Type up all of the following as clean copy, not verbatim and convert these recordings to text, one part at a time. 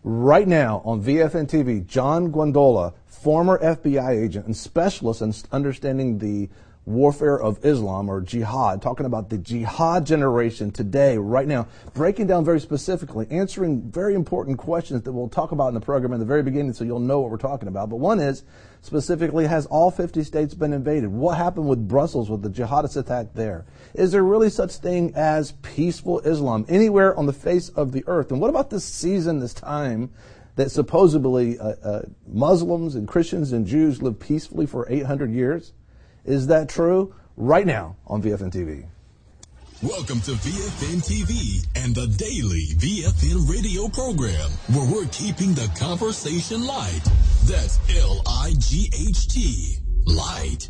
Right now on VFN TV, John Guandola, former FBI agent and specialist in understanding the warfare of Islam or jihad, talking about the jihad generation today, right now, breaking down very specifically, answering very important questions that we'll talk about in the program in the very beginning so you'll know what we're talking about. But one is, specifically, has all 50 states been invaded? What happened with Brussels with the jihadist attack there? Is there really such thing as peaceful Islam anywhere on the face of the earth? And what about this season, this time, that supposedly Muslims and Christians and Jews lived peacefully for 800 years? Is that true? Right now on VFN TV. Welcome to VFN TV and the daily VFN radio program, where we're keeping the conversation light. That's L-I-G-H-T, light.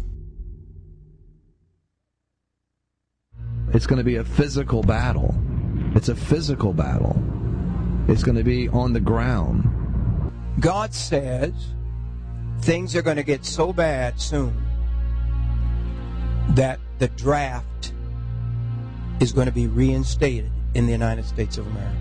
It's going to be a physical battle. It's a physical battle. It's going to be on the ground. God says things are going to get so bad soon that the draft is going to be reinstated in the United States of America.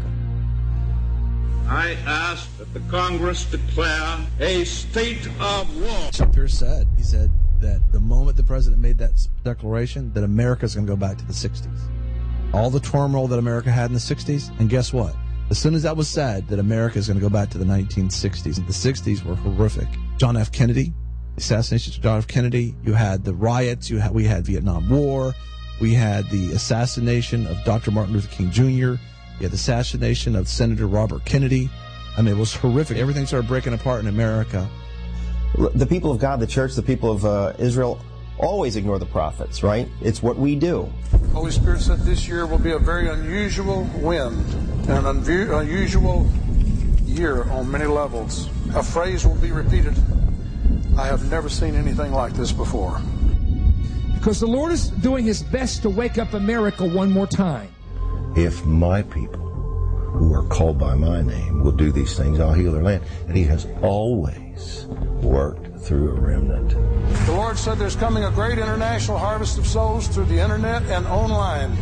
I ask that the Congress declare a state of war. Chuck Pierce said, he said that the moment the president made that declaration, that America's going to go back to the 60s. All the turmoil that America had in the 60s, and guess what? As soon as that was said, that America is going to go back to the 1960s. And the 60s were horrific. John F. Kennedy, the assassination of John F. Kennedy, you had the riots, we had Vietnam War, we had the assassination of Dr. Martin Luther King Jr., you had the assassination of Senator Robert Kennedy. I mean, it was horrific. Everything started breaking apart in America. The people of God, the church, the people of Israel always ignore the prophets, right? It's what we do. Holy Spirit said this year will be a very unusual wind and an unusual year on many levels. A phrase will be repeated. I have never seen anything like this before. Because the Lord is doing his best to wake up America one more time. If my people who are called by my name will do these things, I'll heal their land. And he has always worked through a remnant. The Lord said there's coming a great international harvest of souls through the internet and online.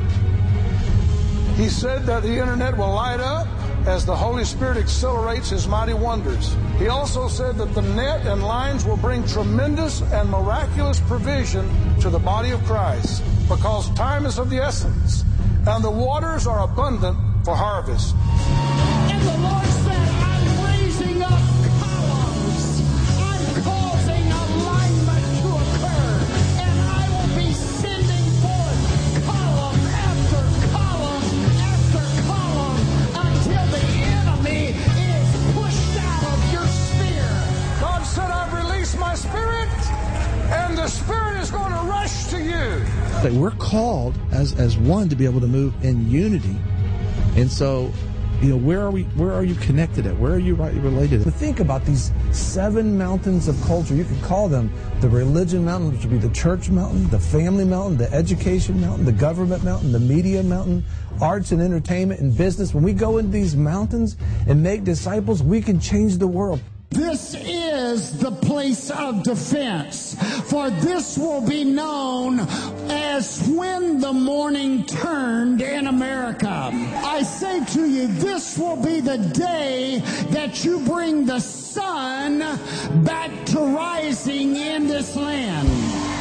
He said that the internet will light up as the Holy Spirit accelerates his mighty wonders. He also said that the net and lines will bring tremendous and miraculous provision to the body of Christ, because time is of the essence and the waters are abundant for harvest. And the Lord said, I'm raising up columns. I'm causing alignment to occur. And I will be sending forth column after column after column until the enemy is pushed out of your sphere. God said, I've released my spirit, and the spirit is going to rush to you. That we're called as one to be able to move in unity. And so, you know, where are you connected at? Where are you related? But think about these 7 mountains of culture. You could call them the religion mountain, which would be the church mountain, the family mountain, the education mountain, the government mountain, the media mountain, arts and entertainment and business. When we go into these mountains and make disciples, we can change the world. This is the place of defense, for this will be known as when the morning turned in America. I say to you, this will be the day that you bring the sun back to rising in this land.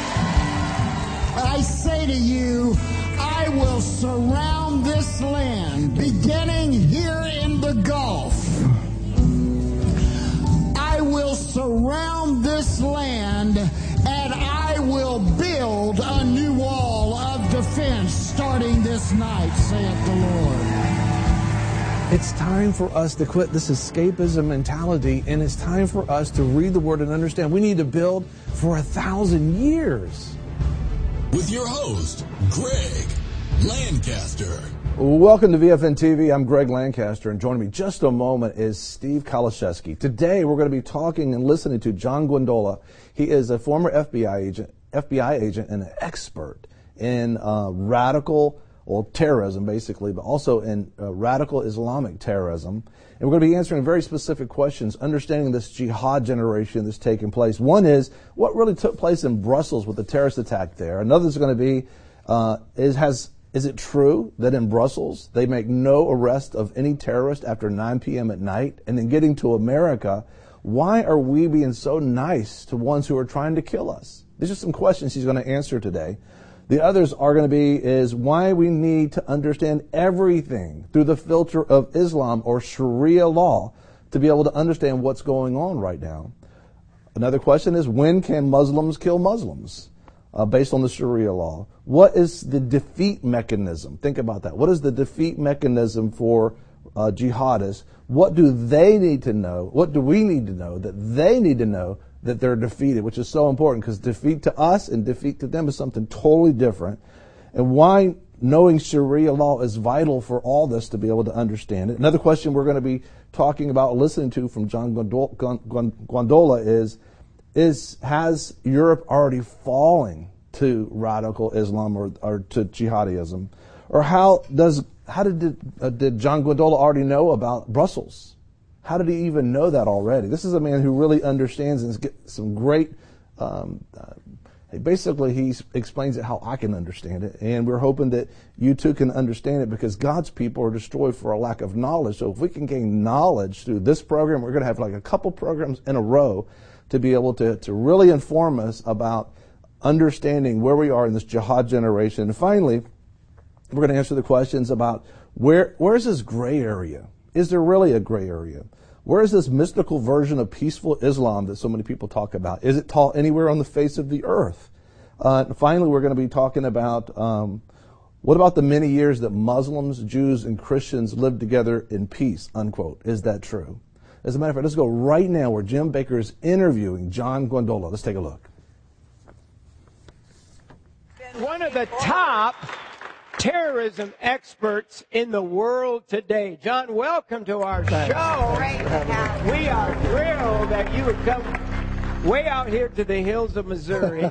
I say to you, I will surround this land, beginning here in the Gulf. I will surround this land, and I will build a new wall of defense starting this night, saith the Lord. It's time for us to quit this escapism mentality, and it's time for us to read the Word and understand we need to build for 1,000 years. With your host, Greg Lancaster. Welcome to VFN TV. I'm Greg Lancaster, and joining me just a moment is Steve Kaliszewski. Today, we're going to be talking and listening to John Guandola. He is a former FBI agent and an expert in radical terrorism, basically, but also in radical Islamic terrorism. And we're going to be answering very specific questions, understanding this jihad generation that's taking place. One is, what really took place in Brussels with the terrorist attack there? Another is going to be, has Is it true that in Brussels they make no arrest of any terrorist after 9 p.m. at night? And then getting to America, why are we being so nice to ones who are trying to kill us? These are some questions he's going to answer today. The others are going to be is why we need to understand everything through the filter of Islam or Sharia law to be able to understand what's going on right now. Another question is, when can Muslims kill Muslims based on the Sharia law? What is the defeat mechanism? Think about that. What is the defeat mechanism for jihadists? What do they need to know? What do we need to know that they need to know that they're defeated, which is so important because defeat to us and defeat to them is something totally different. And why knowing Sharia law is vital for all this to be able to understand it. Another question we're going to be talking about, listening to from John Guandola is has Europe already fallen to radical Islam or to jihadism? Or how did John Guandola already know about Brussels? How did he even know that already? This is a man who really understands and has some great, basically he explains it how I can understand it. And we're hoping that you too can understand it because God's people are destroyed for a lack of knowledge. So if we can gain knowledge through this program, we're going to have like a couple programs in a row to be able to really inform us about understanding where we are in this jihad generation. And finally, we're going to answer the questions about where is this gray area? Is there really a gray area? Where is this mystical version of peaceful Islam that so many people talk about? Is it taught anywhere on the face of the earth? And finally, we're going to be talking about what about the many years that Muslims, Jews, and Christians lived together in peace, unquote. Is that true? As a matter of fact, let's go right now where Jim Bakker is interviewing John Guandola. Let's take a look. One of the top terrorism experts in the world today. John, welcome to our show. Great to have you. We are thrilled that you would come way out here to the hills of Missouri.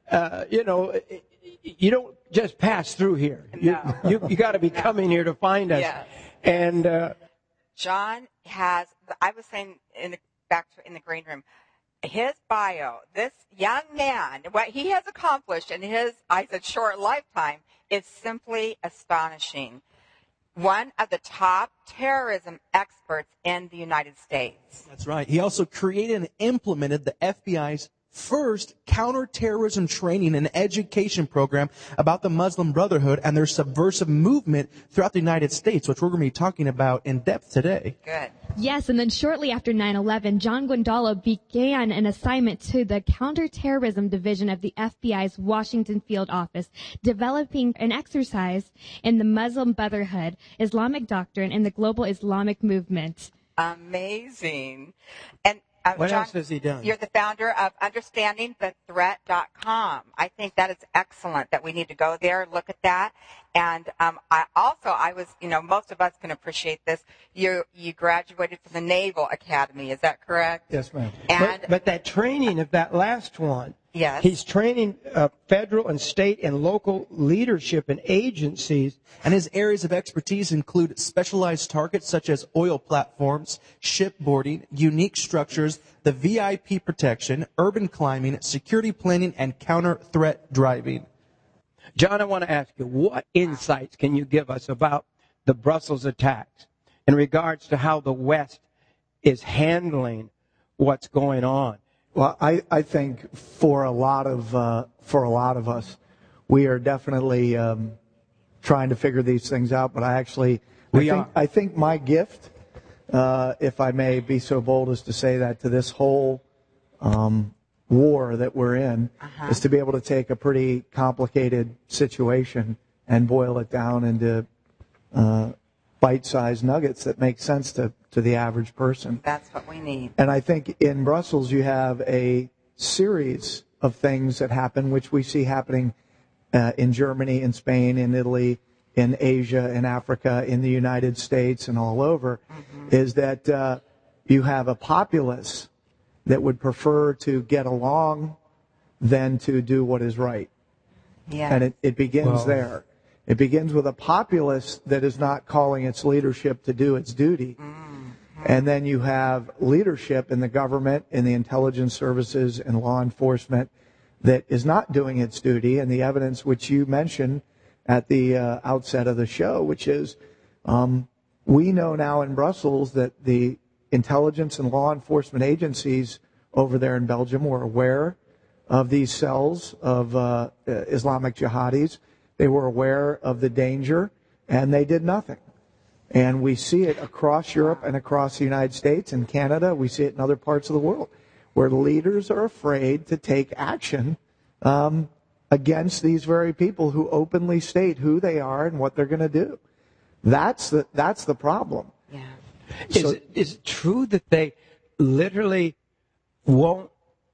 You don't just pass through here. No. You got to be coming here to find us. Yes. And John has, I was saying back in the green room, his bio, this young man, what he has accomplished in his, I said, short lifetime is simply astonishing. One of the top terrorism experts in the United States. That's right. He also created and implemented the FBI's first counterterrorism training and education program about the Muslim Brotherhood and their subversive movement throughout the United States, which we're going to be talking about in depth today. Good. Yes, and then shortly after 9/11, John Guandola began an assignment to the Counterterrorism Division of the FBI's Washington Field Office, developing an exercise in the Muslim Brotherhood, Islamic doctrine, and the global Islamic movement. Amazing. And what John, else has he done? You're the founder of UnderstandingTheThreat.com. I think that is excellent that we need to go there, look at that. And I was, most of us can appreciate this. You graduated from the Naval Academy, is that correct? Yes, ma'am. And but that training of that last one, yes, he's training federal and state and local leadership and agencies. And his areas of expertise include specialized targets such as oil platforms, shipboarding, unique structures, the VIP protection, urban climbing, security planning, and counter-threat driving. John, I want to ask you, what insights can you give us about the Brussels attacks in regards to how the West is handling what's going on? Well, I think for a lot of us, we are definitely trying to figure these things out. But I think my gift, if I may be so bold as to say that, to this whole war that we're in, is to be able to take a pretty complicated situation and boil it down into bite-sized nuggets that make sense to the average person. That's what we need. And I think in Brussels you have a series of things that happen, which we see happening in Germany, in Spain, in Italy, in Asia, in Africa, in the United States, and all over, is that you have a populace that would prefer to get along than to do what is right. Yeah. And it begins there. It begins with a populace that is not calling its leadership to do its duty. And then you have leadership in the government, in the intelligence services, and law enforcement that is not doing its duty. And the evidence which you mentioned at the outset of the show, which is we know now in Brussels that the intelligence and law enforcement agencies over there in Belgium were aware of these cells of Islamic jihadis. They were aware of the danger, and they did nothing. And we see it across Europe and across the United States and Canada. We see it in other parts of the world where leaders are afraid to take action against these very people who openly state who they are and what they're going to do. That's the problem. Yeah. Is it true that they literally won't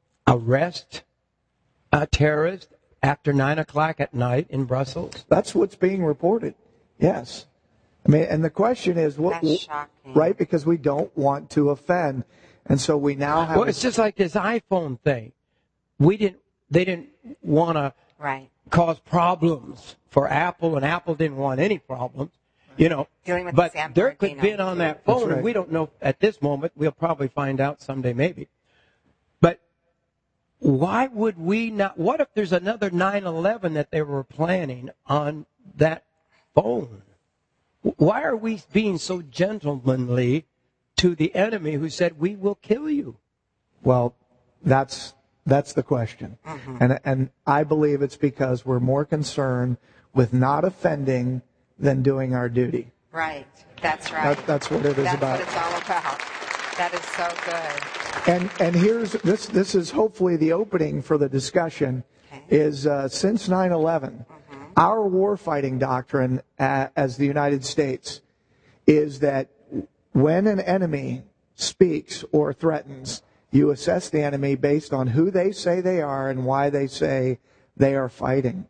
arrest a terrorist after 9 o'clock at night in Brussels? That's what's being reported. Yes. I mean, and the question is, That's shocking. Right? Because we don't want to offend, and so we now have. Well, it's just like this iPhone thing. They didn't want to cause problems for Apple, and Apple didn't want any problems. You know, but there could be on that phone, and we don't know at this moment. We'll probably find out someday, maybe. But why would we not? What if there's another 9/11 that they were planning on that phone? Why are we being so gentlemanly to the enemy who said, we will kill you? Well, that's the question. And I believe it's because we're more concerned with not offending than doing our duty. Right. That's right. That's what it is about. That's what it's all about. That is so good. And here's this is hopefully the opening for the discussion. Is since 9/11, our warfighting doctrine as the United States is that when an enemy speaks or threatens, you assess the enemy based on who they say they are and why they say they are fighting.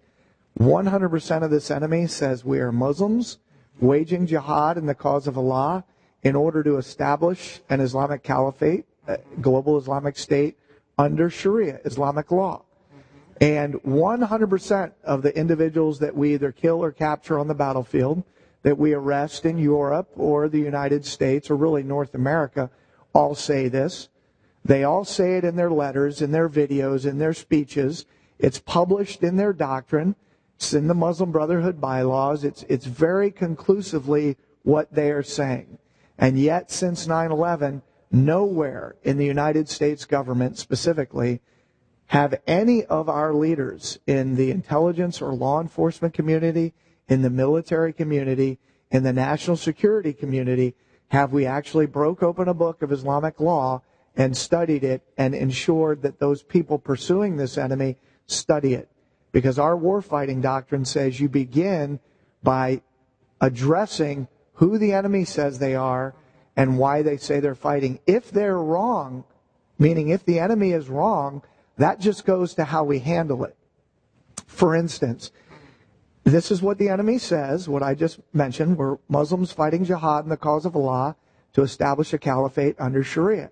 100% of this enemy says we are Muslims waging jihad in the cause of Allah in order to establish an Islamic caliphate, a global Islamic state under Sharia, Islamic law. And 100% of the individuals that we either kill or capture on the battlefield, that we arrest in Europe or the United States or really North America, all say this. They all say it in their letters, in their videos, in their speeches. It's published in their doctrine. It's in the Muslim Brotherhood bylaws. It's very conclusively what they are saying. And yet, since 9/11, nowhere in the United States government specifically have any of our leaders in the intelligence or law enforcement community, in the military community, in the national security community, have we actually broke open a book of Islamic law and studied it and ensured that those people pursuing this enemy study it. Because our warfighting doctrine says you begin by addressing who the enemy says they are and why they say they're fighting. If they're wrong, meaning if the enemy is wrong, that just goes to how we handle it. For instance, this is what the enemy says, what I just mentioned. We're Muslims fighting jihad in the cause of Allah to establish a caliphate under Sharia.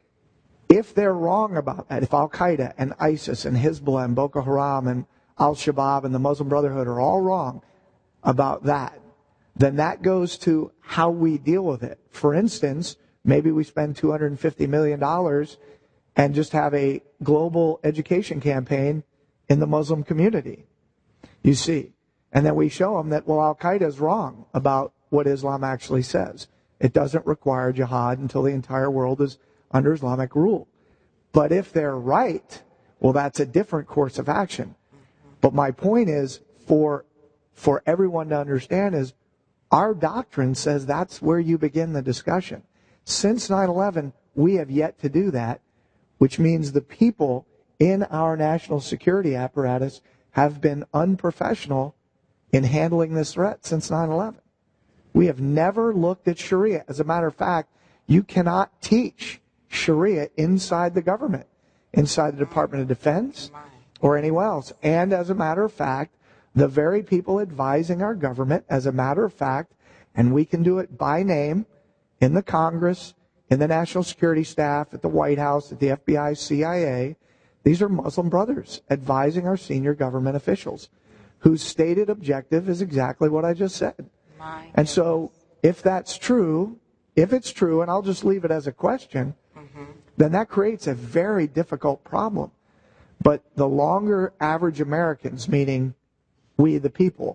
If they're wrong about that, if Al-Qaeda and ISIS and Hezbollah and Boko Haram and Al-Shabaab and the Muslim Brotherhood are all wrong about that, then that goes to how we deal with it. For instance, maybe we spend $250 million and just have a global education campaign in the Muslim community. You see. And then we show them that, well, Al-Qaeda is wrong about what Islam actually says. It doesn't require jihad until the entire world is under Islamic rule. But if they're right, well, that's a different course of action. But my point is, for everyone to understand is, our doctrine says that's where you begin the discussion. Since 9/11, we have yet to do that, which means the people in our national security apparatus have been unprofessional in handling this threat since 9/11. We have never looked at Sharia. As a matter of fact, you cannot teach Sharia inside the government, inside the Department of Defense or anywhere else. And as a matter of fact, the very people advising our government, as a matter of fact, and we can do it by name in the Congress, in the National Security Staff, at the White House, at the FBI, CIA, these are Muslim brothers advising our senior government officials whose stated objective is exactly what I just said. And so if that's true, if it's true, and I'll just leave it as a question, then that creates a very difficult problem. But the longer average Americans, meaning we the people,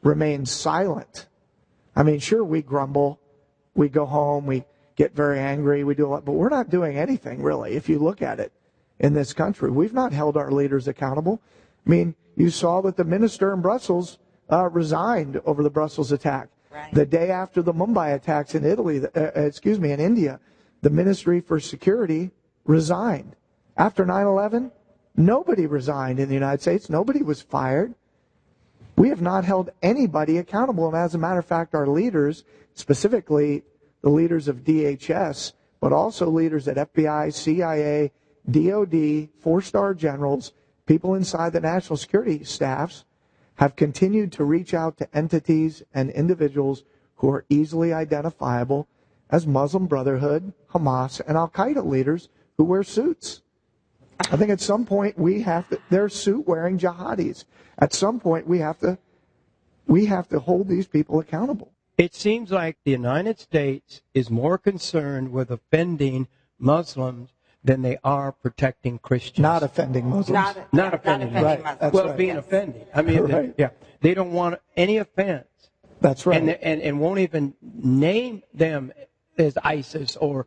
remains silent. I mean, sure, we grumble, we go home, we get very angry, we do a lot, but we're not doing anything really. If you look at it in this country, we've not held our leaders accountable. I mean, you saw that the minister in Brussels resigned over the Brussels attack. Right. The day after the Mumbai attacks in in India, the Ministry for Security resigned. After 9/11, nobody resigned in the United States. Nobody was fired. We have not held anybody accountable. And as a matter of fact, our leaders, specifically the leaders of DHS, but also leaders at FBI, CIA, DOD, four-star generals, people inside the national security staffs, have continued to reach out to entities and individuals who are easily identifiable as Muslim Brotherhood, Hamas, and Al-Qaeda leaders who wear suits. I think at some point they're suit-wearing jihadis. At some point we have to hold these people accountable. It seems like the United States is more concerned with offending Muslims than they are protecting Christians. Not offending Muslims. Not offending Muslims. Right. Well, being offending. I mean, right. They don't want any offense. That's right. And won't even name them as ISIS or,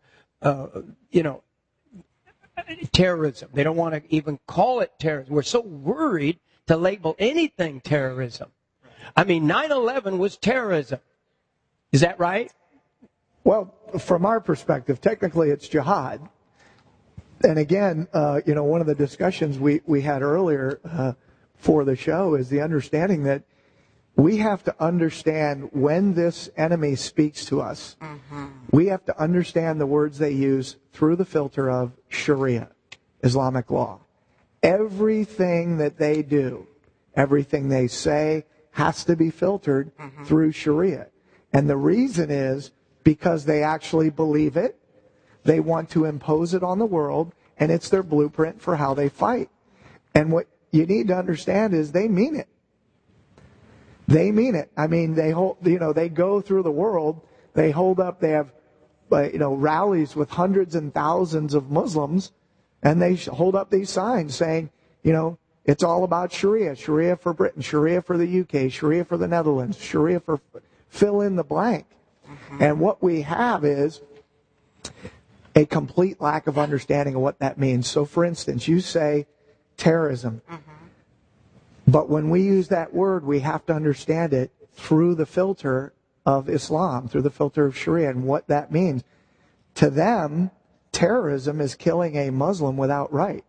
terrorism. They don't want to even call it terrorism. We're so worried to label anything terrorism. I mean, 9/11 was terrorism. Is that right? Well, from our perspective, technically it's jihad. And again, one of the discussions we had earlier for the show is the understanding that we have to understand when this enemy speaks to us. Mm-hmm. We have to understand the words they use through the filter of Sharia, Islamic law. Everything that they do, everything they say has to be filtered through Sharia. And the reason is because they actually believe it. They want to impose it on the world, and it's their blueprint for how they fight. And what you need to understand is they mean it. They mean it. I mean, they go through the world. They have, rallies with hundreds and thousands of Muslims, and they hold up these signs saying, it's all about Sharia. Sharia for Britain, Sharia for the UK, Sharia for the Netherlands, Sharia for fill in the blank. And what we have is a complete lack of understanding of what that means. So, for instance, you say terrorism. But when we use that word, we have to understand it through the filter of Islam, through the filter of Sharia, and what that means. To them, terrorism is killing a Muslim without right.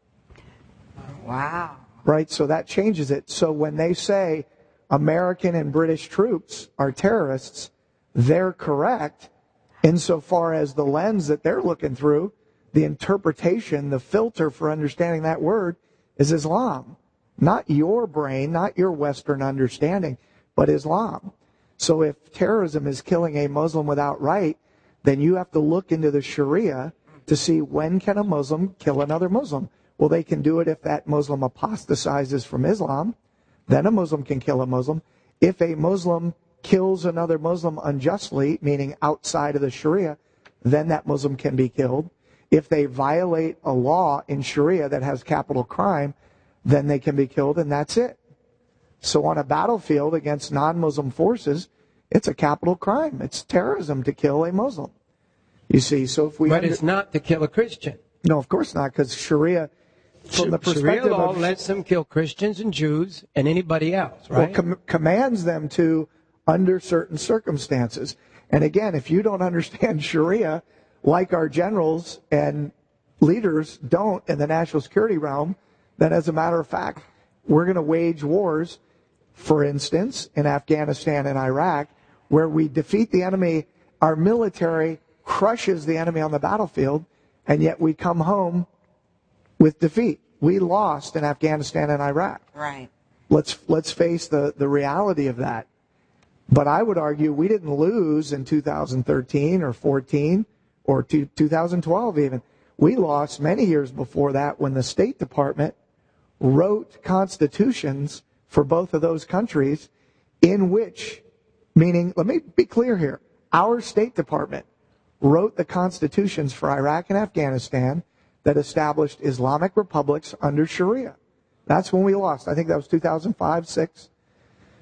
Wow. Right? So that changes it. So when they say American and British troops are terrorists, they're correct insofar as the lens that they're looking through, the interpretation, the filter for understanding that word is Islam. Not your brain, not your Western understanding, but Islam. So if terrorism is killing a Muslim without right, then you have to look into the Sharia to see when can a Muslim kill another Muslim. Well, they can do it if that Muslim apostatizes from Islam. Then a Muslim can kill a Muslim. If a Muslim kills another Muslim unjustly, meaning outside of the Sharia, then that Muslim can be killed. If they violate a law in Sharia that has capital crime, then they can be killed, and that's it. So on a battlefield against non-Muslim forces, it's a capital crime. It's terrorism to kill a Muslim. You see, so if we... But it's not to kill a Christian. No, of course not, because Sharia, from the perspective Sharia law of... lets them kill Christians and Jews and anybody else, right? Well, commands them to under certain circumstances. And again, if you don't understand Sharia, like our generals and leaders don't in the national security realm, then as a matter of fact, we're going to wage wars, for instance, in Afghanistan and Iraq, where we defeat the enemy, our military crushes the enemy on the battlefield, and yet we come home with defeat. We lost in Afghanistan and Iraq. Right. Let's face the reality of that. But I would argue we didn't lose in 2013 or 14 or 2012 even. We lost many years before that when the State Department wrote constitutions for both of those countries in which, meaning, let me be clear here, our State Department wrote the constitutions for Iraq and Afghanistan that established Islamic republics under Sharia. That's when we lost. I think that was 2005, 6.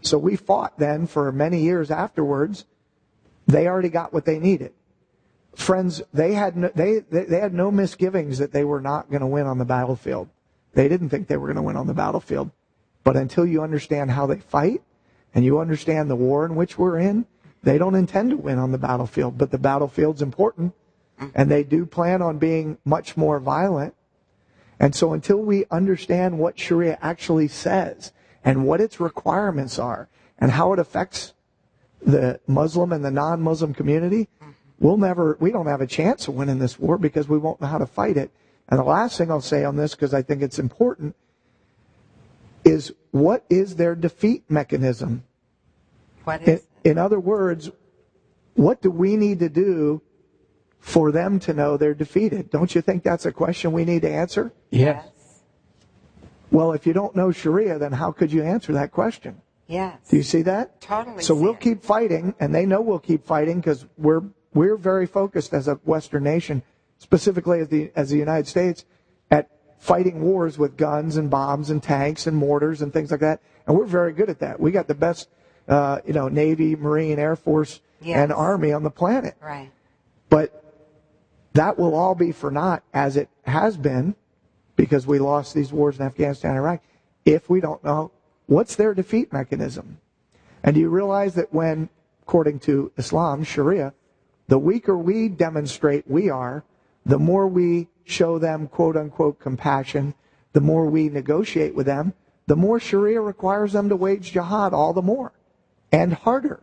So we fought then for many years afterwards. They already got what they needed. Friends, they had no misgivings that they were not going to win on the battlefield. They didn't think they were going to win on the battlefield. But until you understand how they fight and you understand the war in which we're in, they don't intend to win on the battlefield. But the battlefield's important, and they do plan on being much more violent. And so until we understand what Sharia actually says and what its requirements are and how it affects the Muslim and the non-Muslim community, we don't have a chance of winning this war because we won't know how to fight it. And the last thing I'll say on this, because I think it's important, is what is their defeat mechanism? In other words, what do we need to do for them to know they're defeated? Don't you think that's a question we need to answer? Yes. Well, if you don't know Sharia, then how could you answer that question? Yes. Do you see that? Totally. So we'll keep fighting, and they know we'll keep fighting because we're very focused as a Western nation, specifically as the United States, at fighting wars with guns and bombs and tanks and mortars and things like that. And we're very good at that. We got the best, Navy, Marine, Air Force, and Army on the planet. Right. But that will all be for naught, as it has been, because we lost these wars in Afghanistan and Iraq, if we don't know what's their defeat mechanism. And do you realize that when, according to Islam, Sharia, the weaker we demonstrate we are, the more we show them, quote-unquote, compassion, the more we negotiate with them, the more Sharia requires them to wage jihad all the more, and harder.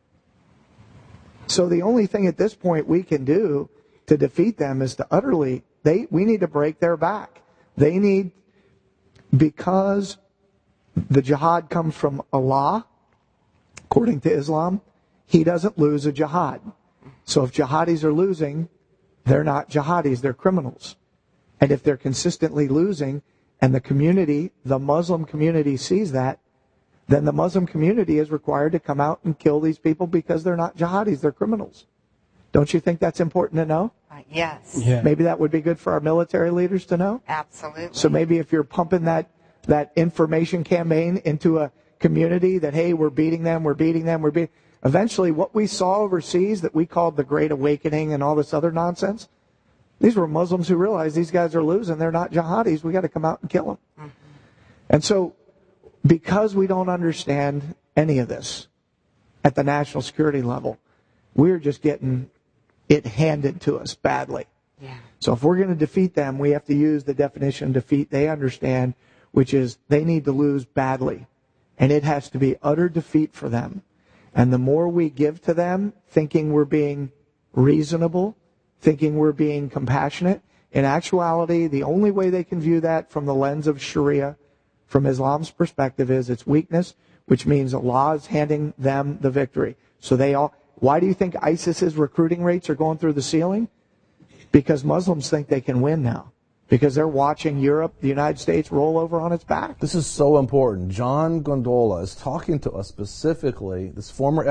So the only thing at this point we can do to defeat them is to we need to break their back. They need, because the jihad comes from Allah, according to Islam, He doesn't lose a jihad. So if jihadis are losing, they're not jihadis, they're criminals. And if they're consistently losing, and the Muslim community sees that, then the Muslim community is required to come out and kill these people because they're not jihadis, they're criminals. Don't you think that's important to know? Yes. Yeah. Maybe that would be good for our military leaders to know? Absolutely. So maybe if you're pumping that information campaign into a community that, hey, we're beating them. Eventually, what we saw overseas that we called the Great Awakening and all this other nonsense, these were Muslims who realized these guys are losing. They're not jihadis. We got to come out and kill them. Mm-hmm. And so, because we don't understand any of this at the national security level, we're just getting it handed to us badly. Yeah. So if we're going to defeat them, we have to use the definition of defeat they understand, which is they need to lose badly. And it has to be utter defeat for them. And the more we give to them, thinking we're being reasonable, thinking we're being compassionate, in actuality, the only way they can view that from the lens of Sharia, from Islam's perspective, is its weakness, which means Allah is handing them the victory. So why do you think ISIS's recruiting rates are going through the ceiling? Because Muslims think they can win now. Because they're watching Europe, the United States, roll over on its back. This is so important. John Gondola is talking to us specifically, this former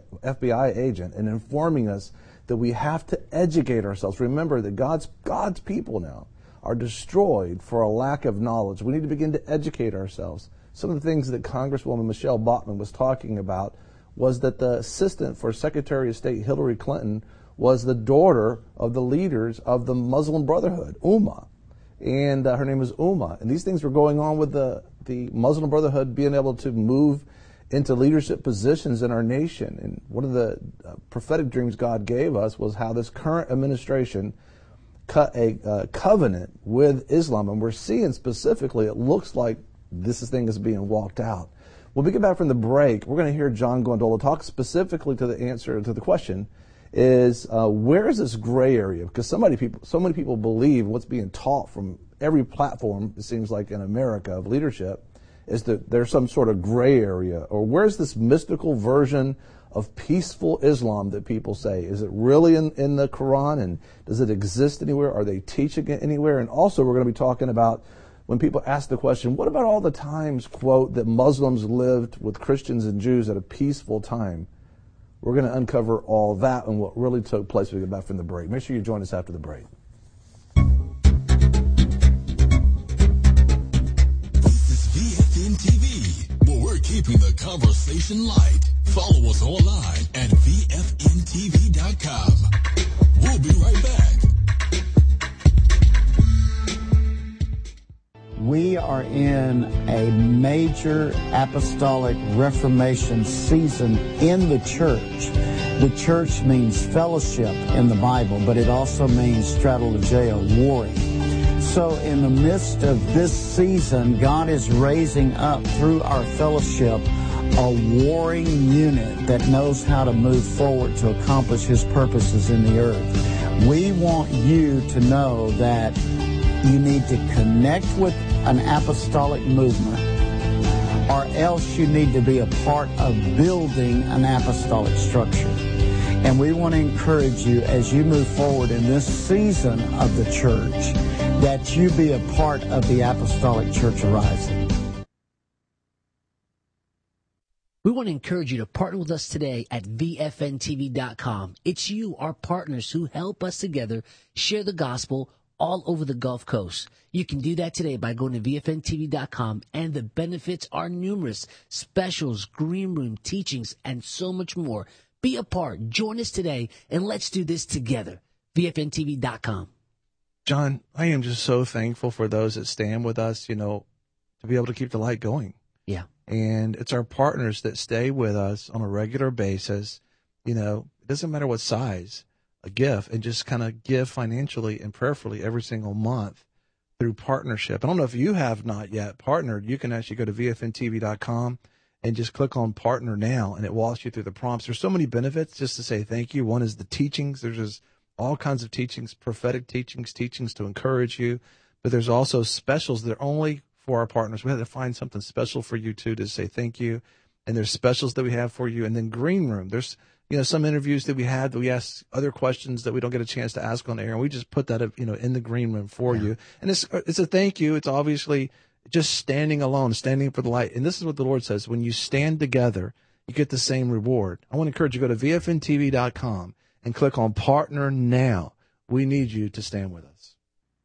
FBI agent, and informing us that we have to educate ourselves. Remember that God's people now are destroyed for a lack of knowledge. We need to begin to educate ourselves. Some of the things that Congresswoman Michelle Bachmann was talking about was that the assistant for Secretary of State Hillary Clinton was the daughter of the leaders of the Muslim Brotherhood, Ummah. And her name is Ummah. And these things were going on with the Muslim Brotherhood being able to move into leadership positions in our nation. And one of the prophetic dreams God gave us was how this current administration cut a covenant with Islam. And we're seeing specifically, it looks like this thing is being walked out. When we get back from the break, we're going to hear John Gondola talk specifically to the answer to the question is where is this gray area? Because so many people believe what's being taught from every platform, it seems like in America, of leadership, is that there's some sort of gray area. Or where's this mystical version of peaceful Islam that people say? Is it really in the Quran? And does it exist anywhere? Are they teaching it anywhere? And also we're going to be talking about when people ask the question, what about all the times, quote, that Muslims lived with Christians and Jews at a peaceful time? We're going to uncover all that and what really took place when we get back from the break. Make sure you join us after the break. This is VFN TV, where we're keeping the conversation light. Follow us online at VFNTV.com. We'll be right back. We are in a major apostolic reformation season in the church. The church means fellowship in the Bible, but it also means strategeo, warring. So in the midst of this season, God is raising up through our fellowship a warring unit that knows how to move forward to accomplish His purposes in the earth. We want you to know that you need to connect with an apostolic movement, or else you need to be a part of building an apostolic structure. And we want to encourage you as you move forward in this season of the church that you be a part of the apostolic church arising. We want to encourage you to partner with us today at VFNTV.com. It's you, our partners, who help us together share the gospel all over the Gulf Coast. You can do that today by going to VFNTV.com, and the benefits are numerous. Specials, green room, teachings, and so much more. Be a part. Join us today, and let's do this together. VFNTV.com. John, I am just so thankful for those that stand with us, to be able to keep the light going. Yeah. And it's our partners that stay with us on a regular basis. It doesn't matter what size, a gift, and just kind of give financially and prayerfully every single month through partnership. I don't know if you have not yet partnered. You can actually go to VFNTV.com and just click on partner now, and it walks you through the prompts. There's so many benefits just to say thank you. One is the teachings. There's just all kinds of teachings, prophetic teachings to encourage you. But there's also specials that are only for our partners. We had to find something special for you too to say thank you. And there's specials that we have for you. And then Green Room. There's some interviews that we had that we ask other questions that we don't get a chance to ask on air, and we just put that in the Green Room for you. And it's a thank you. It's obviously just standing alone, standing for the light. And this is what the Lord says: when you stand together, you get the same reward. I want to encourage you to go to VFNTV.com and click on Partner Now. We need you to stand with us.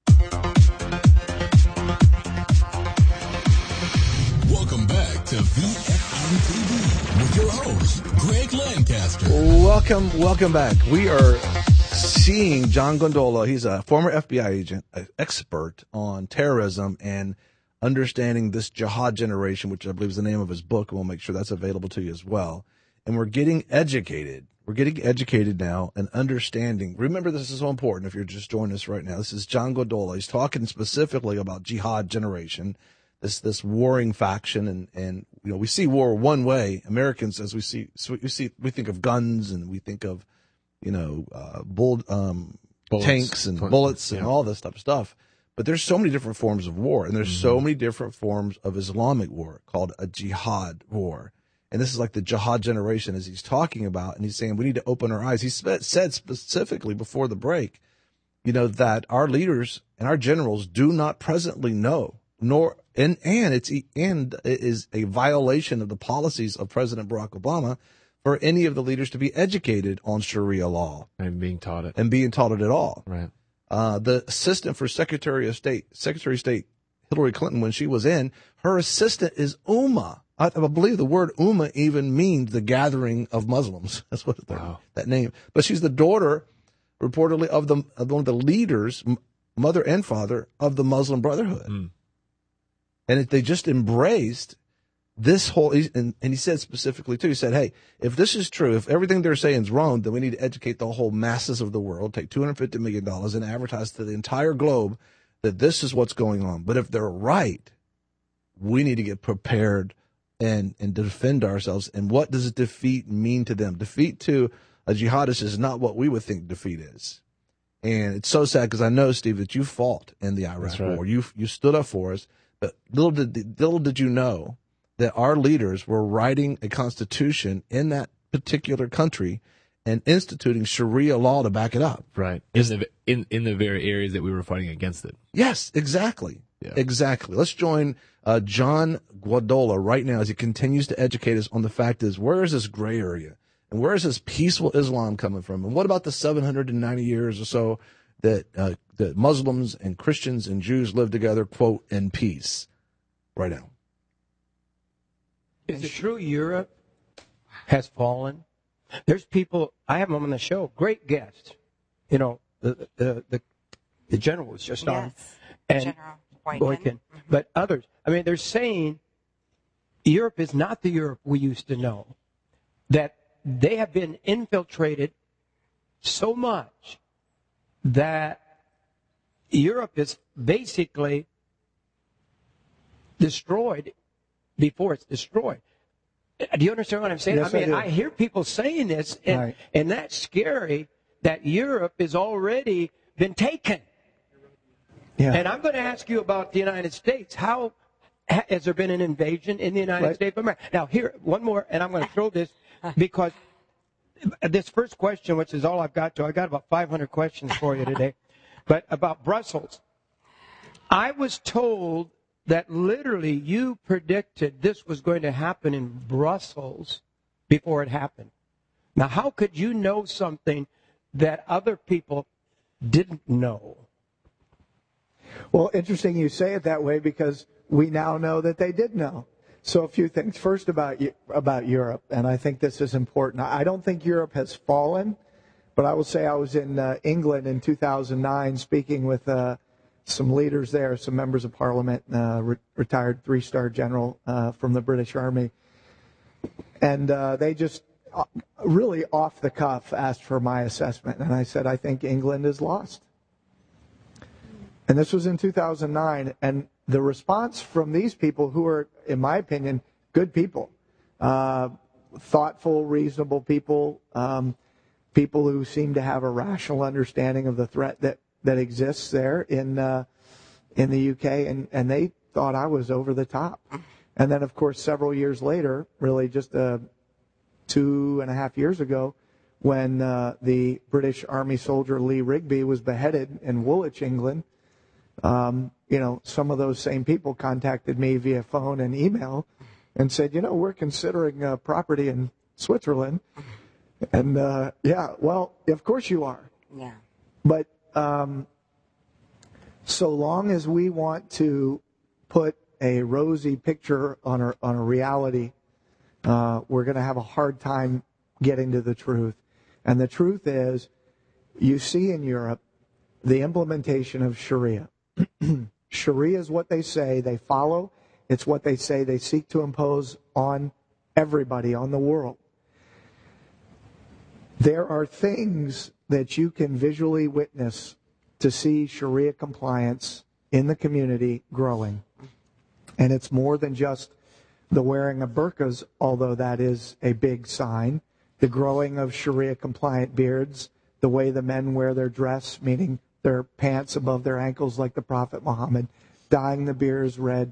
Welcome back to VFN TV with your host, Greg Lancaster. Welcome back. We are seeing John Gondola. He's a former FBI agent, an expert on terrorism and understanding this jihad generation, which I believe is the name of his book, and we'll make sure that's available to you as well. And we're getting educated. We're getting educated now and understanding. Remember, this is so important if you're just joining us right now. This is John Gondola. He's talking specifically about jihad generation, this warring faction, and we see war one way. Americans, as we think of guns, and we think of tanks and bullets and all this type of stuff. But there's so many different forms of war, and there's so many different forms of Islamic war called a jihad war. And this is like the jihad generation, as he's talking about, and he's saying we need to open our eyes. He said specifically before the break, that our leaders and our generals do not presently know, and it is a violation of the policies of President Barack Obama for any of the leaders to be educated on Sharia law and being taught it at all. Right. The assistant for Secretary of State Hillary Clinton, when she was in, her assistant is Ummah. I believe the word Ummah even means the gathering of Muslims. That's what that name. But she's the daughter, reportedly, of one of the leaders, mother and father of the Muslim Brotherhood. And they just embraced this whole, and he said specifically too, he said, hey, if this is true, if everything they're saying is wrong, then we need to educate the whole masses of the world, take $250 million and advertise to the entire globe that this is what's going on. But if they're right, we need to get prepared and defend ourselves. And what does defeat mean to them? Defeat to a jihadist is not what we would think defeat is. And it's so sad because I know, Steve, that you fought in the Iraq War. You stood up for us. But little did you know that our leaders were writing a constitution in that particular country and instituting Sharia law to back it up. Right. In the very areas that we were fighting against it. Yes, exactly. Yeah. Exactly. Let's join John Gondola right now as he continues to educate us on the fact is, where is this gray area? And where is this peaceful Islam coming from? And what about the 790 years or so that Muslims and Christians and Jews live together, quote, in peace? Right now. Is it true Europe has fallen? There's people, I have them on the show, great guests. You know, the general was just on. And General Boykin. But others. I mean, they're saying Europe is not the Europe we used to know. That they have been infiltrated so much that Europe is basically destroyed before it's destroyed. Do you understand what I'm saying? Yes, I mean, I hear people saying this, and, and that's scary that Europe has already been taken. Yeah. And I'm going to ask you about the United States. How has there been an invasion in the United States of America? Now, here, one more, and I'm going to throw this because this first question, which is all I've got I got about 500 questions for you today, but about Brussels. I was told that literally you predicted this was going to happen in Brussels before it happened. Now, how could you know something that other people didn't know? Well, interesting you say it that way because we now know that they did know. So a few things. First about Europe, and I think this is important. I don't think Europe has fallen, but I will say I was in England in 2009 speaking with some leaders there, some members of Parliament, retired 3-star general from the British Army, and they just really off the cuff asked for my assessment, and I said, I think England is lost. And this was in 2009, and the response from these people who are, in my opinion, good people, thoughtful, reasonable people, people who seem to have a rational understanding of the threat that exists there in the UK, and they thought I was over the top. And then, of course, several years later, really just 2.5 years ago, when the British Army soldier Lee Rigby was beheaded in Woolwich, England, some of those same people contacted me via phone and email and said, we're considering property in Switzerland. And, well, of course you are. Yeah. But so long as we want to put a rosy picture on a reality, we're going to have a hard time getting to the truth. And the truth is, you see in Europe the implementation of Sharia. Sharia is what they say they follow. It's what they say they seek to impose on everybody, on the world. There are things that you can visually witness to see Sharia compliance in the community growing. And it's more than just the wearing of burqas, although that is a big sign. The growing of Sharia compliant beards, the way the men wear their dress, meaning their pants above their ankles like the Prophet Muhammad, dyeing the beards red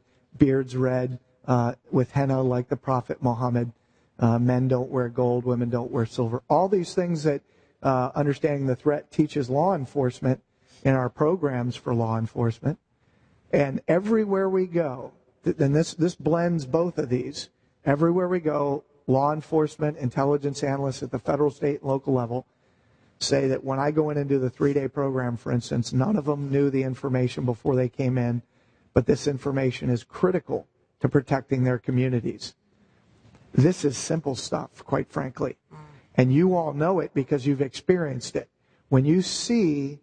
with henna like the Prophet Muhammad. Men don't wear gold, women don't wear silver. All these things that Understanding the Threat teaches law enforcement in our programs for law enforcement. And everywhere we go, and this blends both of these, everywhere we go, law enforcement, intelligence analysts at the federal, state, and local level say that when I go in and do the 3-day program, for instance, none of them knew the information before they came in, but this information is critical to protecting their communities. This is simple stuff, quite frankly. And you all know it because you've experienced it. When you see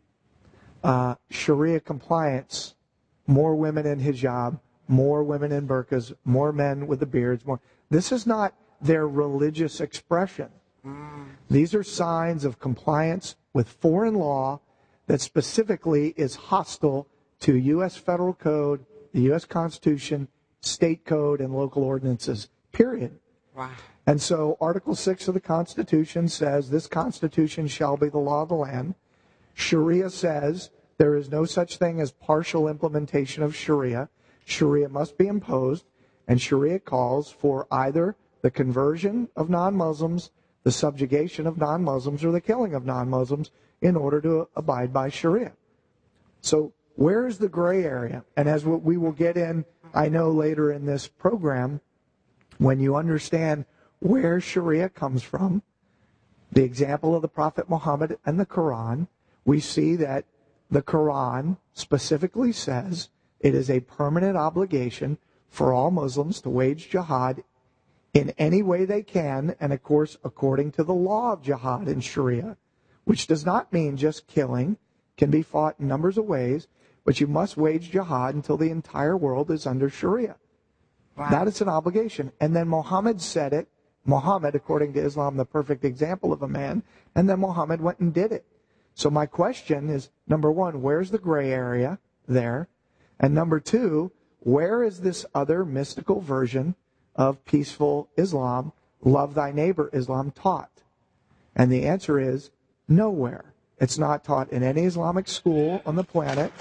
Sharia compliance, more women in hijab, more women in burqas, more men with the beards, this is not their religious expression. These are signs of compliance with foreign law that specifically is hostile to U.S. federal code, the U.S. Constitution, state code, and local ordinances, period. Wow. And so Article 6 of the Constitution says this Constitution shall be the law of the land. Sharia says there is no such thing as partial implementation of Sharia. Sharia must be imposed, and Sharia calls for either the conversion of non-Muslims, the subjugation of non-Muslims, or the killing of non-Muslims in order to abide by Sharia. So where is the gray area? And as we will get in, I know later in this program, when you understand where Sharia comes from, the example of the Prophet Muhammad and the Quran, we see that the Quran specifically says it is a permanent obligation for all Muslims to wage jihad in any way they can, and of course, according to the law of jihad in Sharia, which does not mean just killing, can be fought in numbers of ways, but you must wage jihad until the entire world is under Sharia. Wow. That is an obligation. And then Muhammad said it. Muhammad, according to Islam, the perfect example of a man, and then Muhammad went and did it. So my question is, number one, where's the gray area there? And number two, where is this other mystical version of peaceful Islam, love thy neighbor Islam, taught? And the answer is nowhere. It's not taught in any Islamic school on the planet.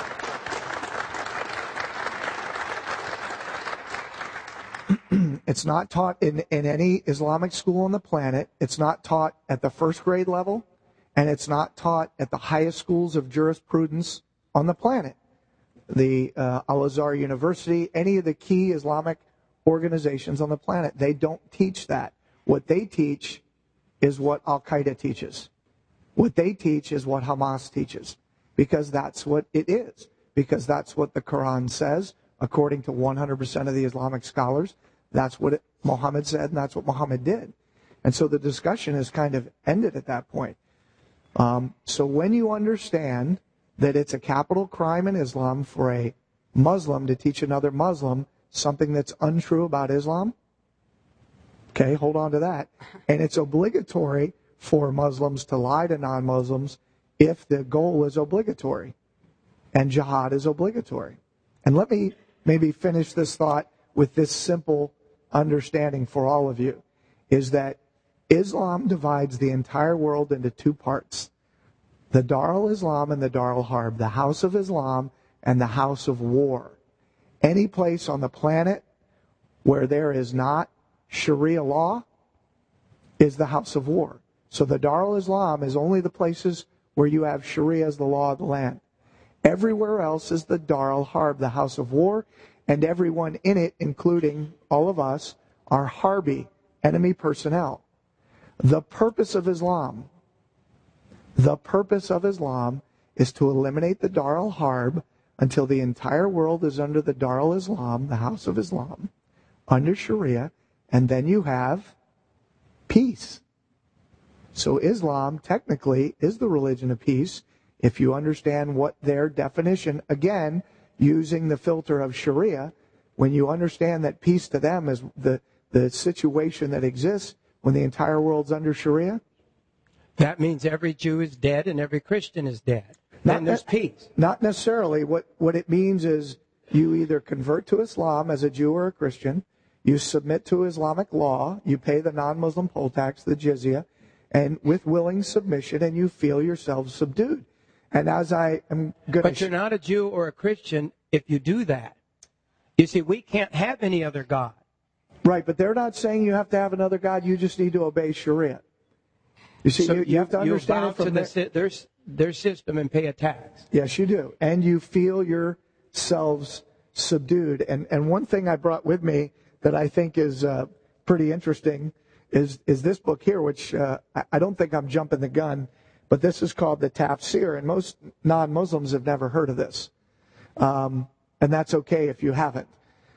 It's not taught in any Islamic school on the planet. It's not taught at the first grade level, and it's not taught at the highest schools of jurisprudence on the planet. The Al-Azhar University, any of the key Islamic organizations on the planet, they don't teach that. What they teach is what Al-Qaeda teaches. What they teach is what Hamas teaches, because that's what it is, because that's what the Quran says, according to 100% of the Islamic scholars. That's what Muhammad said, and that's what Muhammad did. And so the discussion is kind of ended at that point. So when you understand that it's a capital crime in Islam for a Muslim to teach another Muslim something that's untrue about Islam, okay, hold on to that. And it's obligatory for Muslims to lie to non-Muslims if the goal is obligatory. And jihad is obligatory. And let me maybe finish this thought with this simple understanding for all of you, is that Islam divides the entire world into two parts. The Dar al-Islam and the Dar al-Harb, the house of Islam and the house of war. Any place on the planet where there is not Sharia law is the house of war. So the Dar al-Islam is only the places where you have Sharia as the law of the land. Everywhere else is the Dar al-Harb, the house of war, and everyone in it, including all of us, are Harbi, enemy personnel. The purpose of Islam is to eliminate the Dar al-Harb until the entire world is under the Dar al-Islam, the house of Islam, under Sharia, and then you have peace. So Islam technically is the religion of peace if you understand what their definition, again, using the filter of Sharia, when you understand that peace to them is the situation that exists when the entire world's under Sharia. That means every Jew is dead and every Christian is dead. Then there's peace. Not necessarily. What it means is you either convert to Islam as a Jew or a Christian, you submit to Islamic law, you pay the non-Muslim poll tax, the jizya, and with willing submission, and you feel yourself subdued. And as I am going to... But you're not a Jew or a Christian if you do that. You see, we can't have any other God. Right, but they're not saying you have to have another God. You just need to obey Sharia. You see, So you have to understand it from their system and pay a tax. Yes, you do. And you feel yourselves subdued. And one thing I brought with me that I think is pretty interesting is this book here, which I don't think I'm jumping the gun, but this is called the Tafsir, and most non-Muslims have never heard of this. And that's okay if you haven't,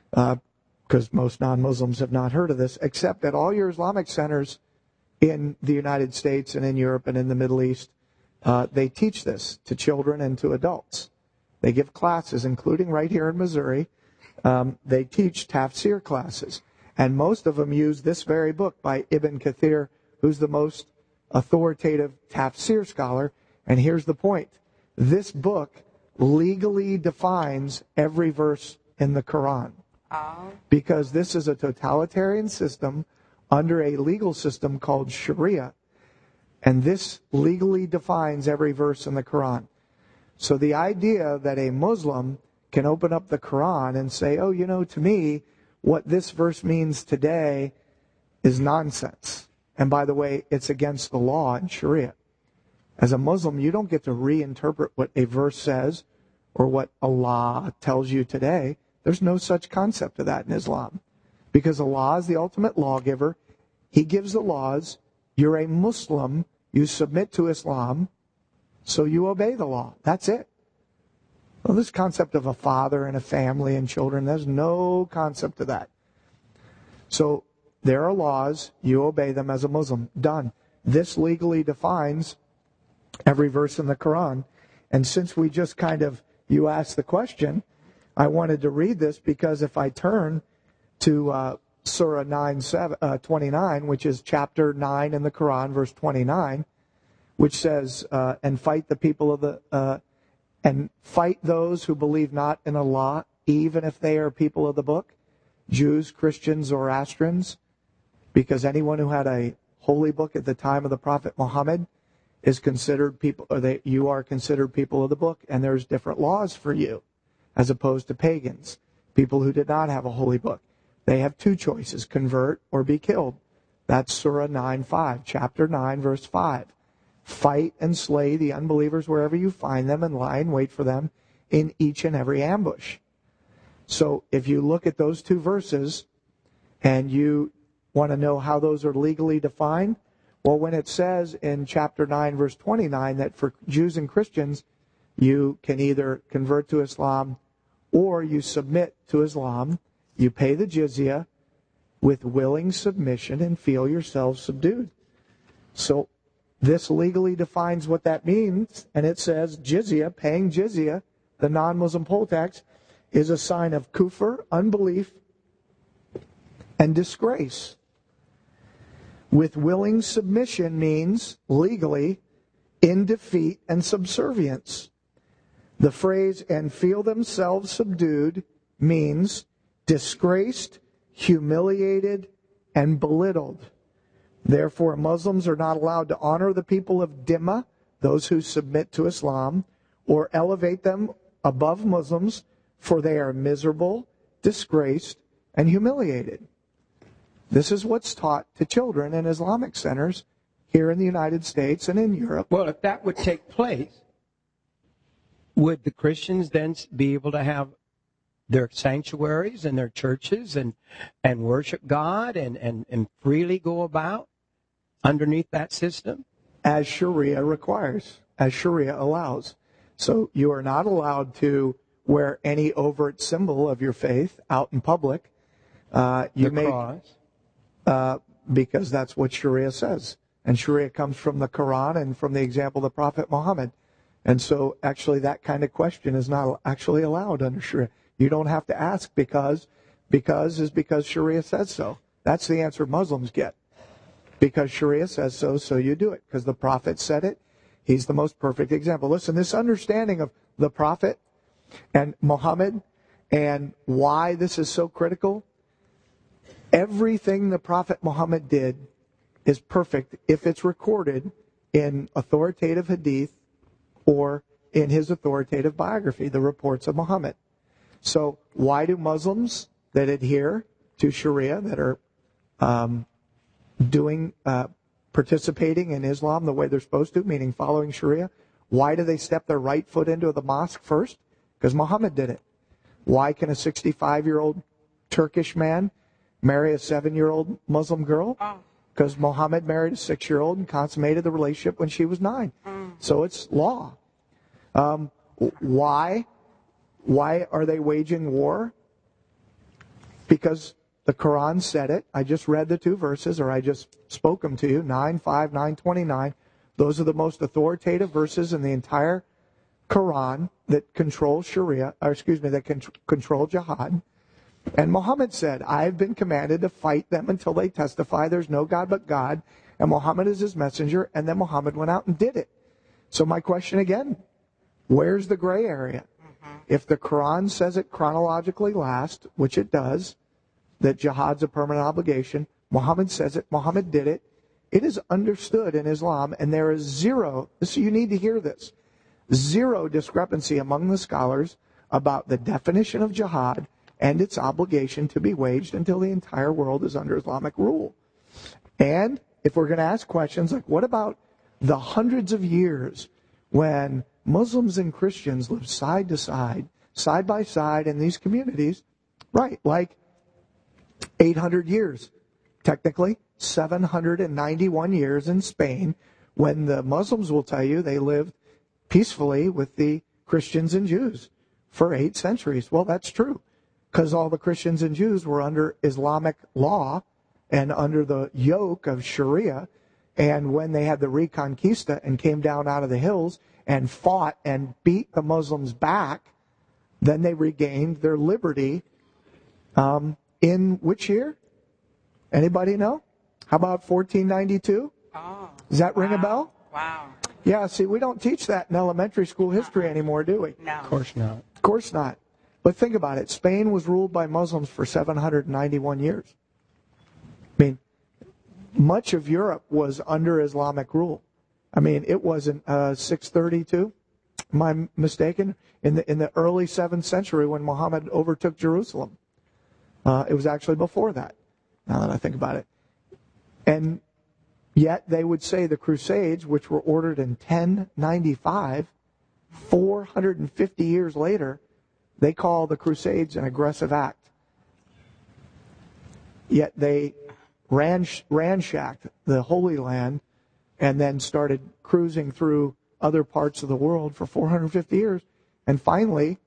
because most non-Muslims have not heard of this, except at all your Islamic centers in the United States and in Europe and in the Middle East, they teach this to children and to adults. They give classes, including right here in Missouri. They teach Tafsir classes. And most of them use this very book by Ibn Kathir, who's the most authoritative Tafsir scholar. And here's the point. This book legally defines every verse in the Quran. Because this is a totalitarian system under a legal system called Sharia. And this legally defines every verse in the Quran. So the idea that a Muslim can open up the Quran and say, oh, you know, to me, what this verse means today is nonsense. And by the way, it's against the law in Sharia. As a Muslim, you don't get to reinterpret what a verse says or what Allah tells you today. There's no such concept of that in Islam. Because Allah is the ultimate lawgiver. He gives the laws. You're a Muslim. You submit to Islam. So you obey the law. That's it. Well, this concept of a father and a family and children, there's no concept of that. So there are laws, you obey them as a Muslim. Done. This legally defines every verse in the Quran. And since we just you asked the question, I wanted to read this because if I turn to Surah 29, which is chapter 9 in the Quran, verse 29, which says, and fight the people of and fight those who believe not in Allah, even if they are people of the book, Jews, Christians, Zoroastrians, because anyone who had a holy book at the time of the Prophet Muhammad is considered people, you are considered people of the book, and there's different laws for you, as opposed to pagans, people who did not have a holy book. They have two choices, convert or be killed. That's Surah 9:5, chapter 9, verse 5. Fight and slay the unbelievers wherever you find them and lie in wait for them in each and every ambush. So if you look at those two verses and you want to know how those are legally defined, well, when it says in chapter 9, verse 29, that for Jews and Christians, you can either convert to Islam or you submit to Islam, you pay the jizya with willing submission and feel yourselves subdued. So this legally defines what that means, and it says jizya, paying jizya, the non-Muslim poll tax, is a sign of kufr, unbelief, and disgrace. With willing submission means, legally, in defeat and subservience. The phrase, and feel themselves subdued, means disgraced, humiliated, and belittled. Therefore, Muslims are not allowed to honor the people of Dhimma, those who submit to Islam, or elevate them above Muslims, for they are miserable, disgraced, and humiliated. This is what's taught to children in Islamic centers here in the United States and in Europe. Well, if that would take place, would the Christians then be able to have their sanctuaries and their churches and worship God and freely go about underneath that system? As Sharia requires, as Sharia allows. So you are not allowed to wear any overt symbol of your faith out in public. Cross. Because that's what Sharia says. And Sharia comes from the Quran and from the example of the Prophet Muhammad. And so actually that kind of question is not actually allowed under Sharia. You don't have to ask because Sharia says so. That's the answer Muslims get. Because Sharia says so, so you do it. Because the Prophet said it. He's the most perfect example. Listen, this understanding of the Prophet and Muhammad and why this is so critical, everything the Prophet Muhammad did is perfect if it's recorded in authoritative hadith or in his authoritative biography, the reports of Muhammad. So why do Muslims that adhere to Sharia, that are participating in Islam the way they're supposed to, meaning following Sharia, why do they step their right foot into the mosque first? Because Muhammad did it. Why can a 65-year-old Turkish man marry a 7-year-old Muslim girl? Because Muhammad married a 6-year-old and consummated the relationship when she was 9. So it's law. Why are they waging war? Because the Quran said it. I just read the two verses, or I just spoke them to you, 9:5, 9:29. Those are the most authoritative verses in the entire Quran that control Sharia, that control jihad. And Muhammad said, I have been commanded to fight them until they testify there's no God but God, and Muhammad is his messenger, and then Muhammad went out and did it. So my question again, where's the gray area? If the Quran says it chronologically last, which it does, that jihad's a permanent obligation, Muhammad says it, Muhammad did it, it is understood in Islam, and there is zero, you need to hear this, zero discrepancy among the scholars about the definition of jihad and its obligation to be waged until the entire world is under Islamic rule. And if we're going to ask questions like, what about the hundreds of years when Muslims and Christians lived side by side in these communities, right, like 800 years, technically 791 years in Spain, when the Muslims will tell you they lived peacefully with the Christians and Jews for 8 centuries. Well, that's true, because all the Christians and Jews were under Islamic law and under the yoke of Sharia. And when they had the Reconquista and came down out of the hills and fought and beat the Muslims back, then they regained their liberty in which year? Anybody know? How about 1492? Oh, does that ring a bell? Wow. Yeah, see, we don't teach that in elementary school history anymore, do we? No. Of course not. Of course not. But think about it. Spain was ruled by Muslims for 791 years. I mean, much of Europe was under Islamic rule. I mean, it wasn't 632. Am I mistaken? In the early 7th century when Muhammad overtook Jerusalem. It was actually before that, now that I think about it. And yet they would say the Crusades, which were ordered in 1095, 450 years later, they call the Crusades an aggressive act. Yet they ransacked the Holy Land and then started cruising through other parts of the world for 450 years. And finally,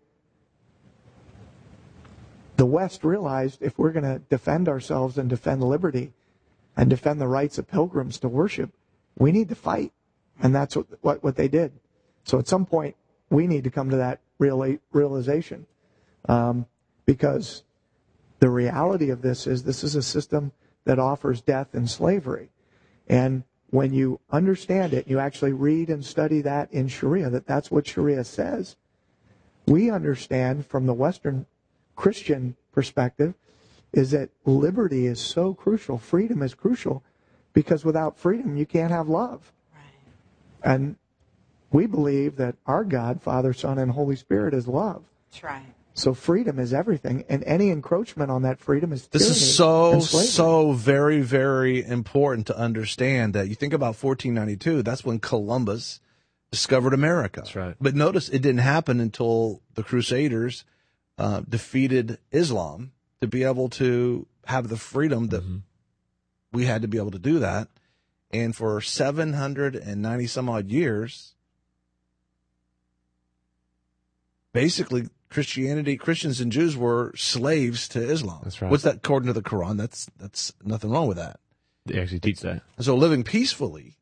the West realized if we're going to defend ourselves and defend liberty and defend the rights of pilgrims to worship, we need to fight. And that's what they did. So at some point, we need to come to that realization. Because the reality of this is a system that offers death and slavery. And when you understand it, you actually read and study that in Sharia, that's what Sharia says. We understand from the Western Christian perspective is that liberty is so crucial, freedom is crucial, because without freedom you can't have love. Right. And we believe that our God, Father, Son, and Holy Spirit is love. That's right. So freedom is everything, and any encroachment on that freedom is tyranny. This is so very, very important to understand that you think about 1492, that's when Columbus discovered America. That's right. But notice it didn't happen until the Crusaders defeated Islam to be able to have the freedom that we had to be able to do that. And for 790 some odd years, basically Christians and Jews were slaves to Islam. That's right. What's that according to the Quran? That's nothing wrong with that. They actually teach that. So living peacefully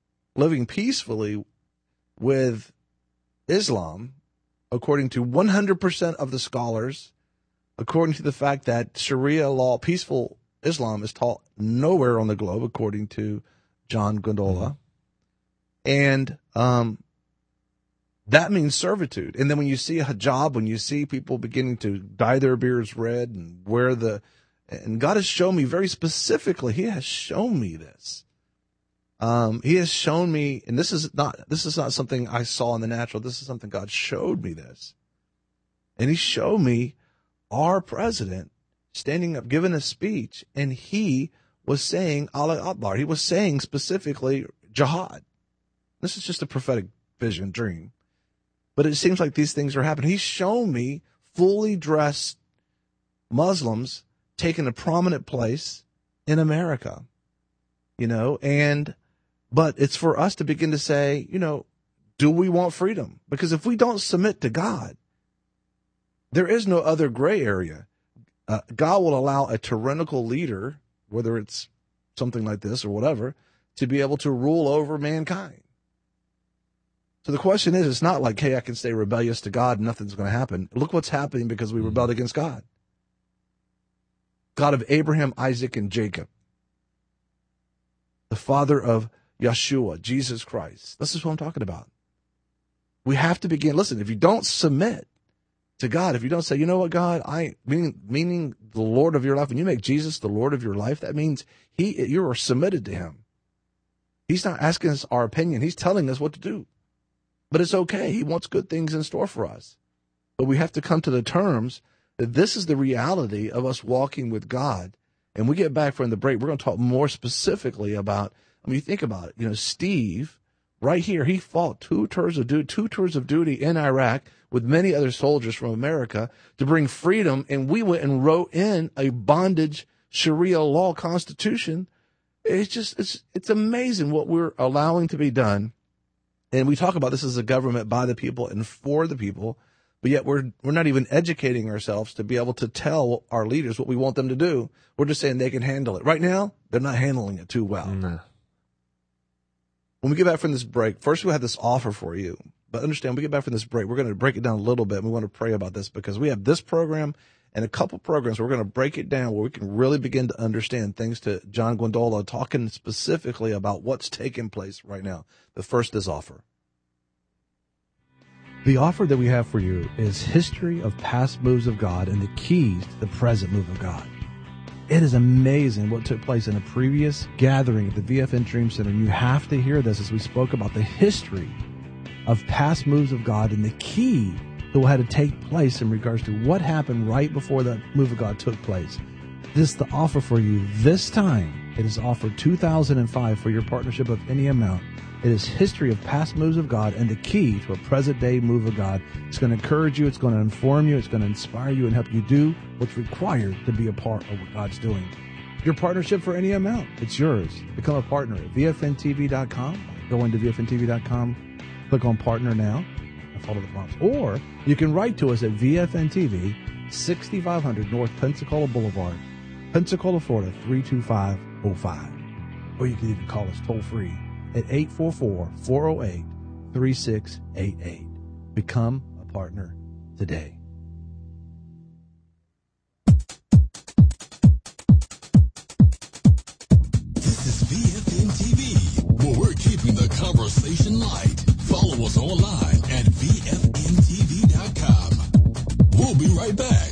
with Islam, according to 100% of the scholars, according to the fact that Sharia law, peaceful Islam, is taught nowhere on the globe, according to John Gondola. And that means servitude. And then when you see a hijab, when you see people beginning to dye their beards red and and God has shown me very specifically, He has shown me this. He has shown me, and this is not something I saw in the natural. This is something God showed me this. And He showed me our president standing up, giving a speech, and he was saying Allah Akbar. He was saying specifically jihad. This is just a prophetic vision, dream. But it seems like these things are happening. He's shown me fully dressed Muslims taking a prominent place in America, but it's for us to begin to say, do we want freedom? Because if we don't submit to God, there is no other gray area. God will allow a tyrannical leader, whether it's something like this or whatever, to be able to rule over mankind. So the question is, it's not like, hey, I can stay rebellious to God and nothing's going to happen. Look what's happening because we rebelled against God. God of Abraham, Isaac, and Jacob. The father of Yeshua, Jesus Christ. This is what I'm talking about. We have to begin. Listen, if you don't submit to God, if you don't say, you know what, God, meaning the Lord of your life, when you make Jesus the Lord of your life, that means you are submitted to Him. He's not asking us our opinion. He's telling us what to do. But it's okay. He wants good things in store for us. But we have to come to the terms that this is the reality of us walking with God. And we get back from the break, we're going to talk more specifically about, you think about it. Steve, right here, he fought two tours of duty in Iraq with many other soldiers from America to bring freedom. And we went and wrote in a bondage Sharia law constitution. It's amazing what we're allowing to be done. And we talk about this as a government by the people and for the people. but yet we're not even educating ourselves to be able to tell our leaders what we want them to do. We're just saying they can handle it. Right now, they're not handling it too well. No. When we get back from this break, first we have this offer for you. But understand, when we get back from this break, we're going to break it down a little bit, and we want to pray about this because we have this program and a couple programs where we're going to break it down where we can really begin to understand things to John Guandola, talking specifically about what's taking place right now. But first, this offer. The offer that we have for you is History of Past Moves of God and the Keys to the Present Move of God. It is amazing what took place in a previous gathering at the VFN Dream Center. You have to hear this as we spoke about the history of past moves of God and the key to what had to take place in regards to what happened right before that move of God took place. This is the offer for you this time. It is offered $2,005 for your partnership of any amount. It is History of Past Moves of God and the Key to a Present-Day Move of God. It's going to encourage you. It's going to inform you. It's going to inspire you and help you do what's required to be a part of what God's doing. Your partnership for any amount, it's yours. Become a partner at VFNTV.com. Go into VFNTV.com, click on Partner Now, and follow the prompts. Or you can write to us at VFNTV, 6500 North Pensacola Boulevard, Pensacola, Florida, 32505. Or you can even call us toll-free at 844-408-3688. Become a partner today. This is VFN TV, where we're keeping the conversation light. Follow us online at VFNTV.com. We'll be right back.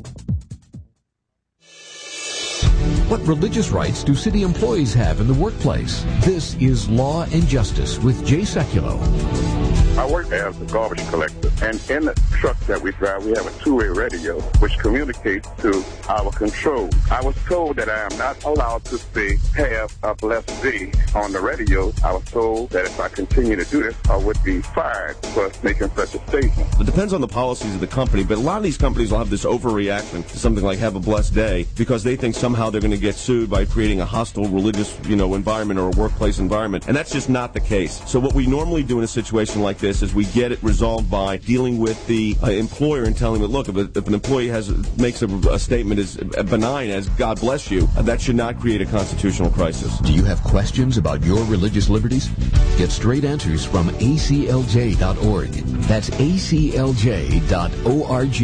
What religious rights do city employees have in the workplace? This is Law and Justice with Jay Sekulow. I work as a garbage collector, and in the truck that we drive, we have a two-way radio which communicates to our control. I was told that I am not allowed to say, "Have a blessed day" on the radio. I was told that if I continue to do this, I would be fired for making such a statement. It depends on the policies of the company, but a lot of these companies will have this overreaction to something like "have a blessed day" because they think somehow they're going to get sued by creating a hostile religious, environment or a workplace environment, and that's just not the case. So what we normally do in a situation like this is we get it resolved by dealing with the employer and telling them, look, if an employee makes a statement as benign as "God bless you," that should not create a constitutional crisis. Do you have questions about your religious liberties? Get straight answers from aclj.org. That's aclj.org.